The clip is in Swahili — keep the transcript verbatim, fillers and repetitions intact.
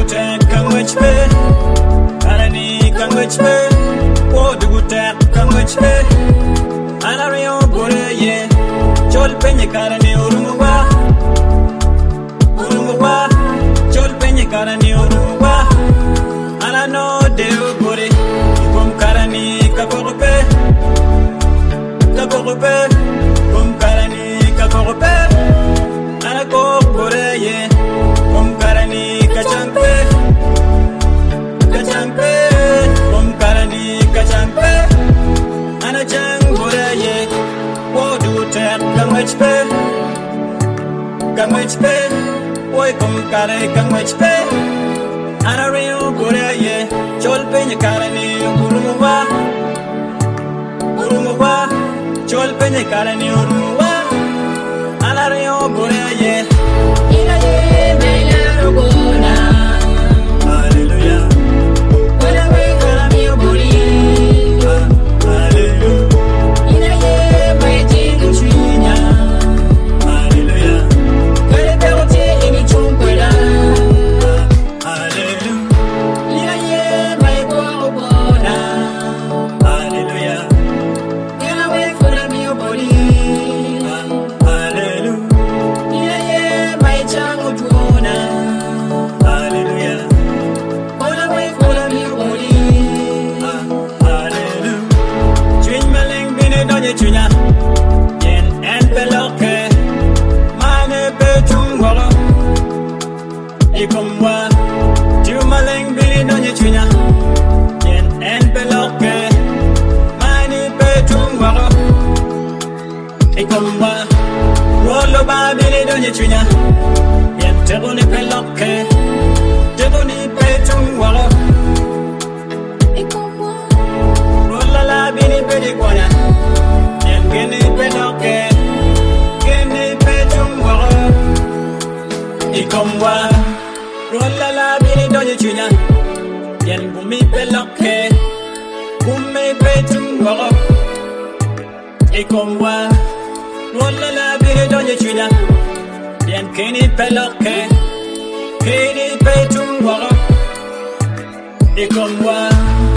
dugutek kangwechbe Arani kangwechbe Wo dugutek kangwechbe Anario boreye Chol penye karani urumuwa Urumuwa Chol penye karani urumuwa Anano deo bore Ikom karani kakorupe Kakorupe Kom karani kakorupe Anako boreye Kom karani kachampe Kachampe Kom karani kachampe Anajang boreye Wo dugutek kangwechbe Kangwechbe Woy kom kare kangwechbe Anario boreye Chol penye karani urumuwa Urumuwa Chol penye karani urumuwa Anario boreye Ilaye meya rogona Hallelujah Wala we karami obori Hallelujah Ilaye meya jingu chwinya Hallelujah Kare perote ini chumkwela Hallelujah Ilaye meya kwa obona Hallelujah Ila we karami obori Hallelujah Ilaye meya changu tuona Hallelujah Ola we karami obori Hallelujah Chwin maleng bine donye chwinya Yen en peloke Mane petung wala Ikomwa Chu maleng bine donye chwinya Yen en peloke Mane petung wala Ikomwa Rolo ba bine donye chwinya Yen teruni peloke Teruni petung wala Rola la bini pedi kwanya Yen gini peloke Gini petung wala Ikomwa Rola la bini donye chwinya Yen gumi peloke Gumi petung wala Ikomwa Rola la bini donye chwinya Yen gini peloke Gini petung wala Ikomwa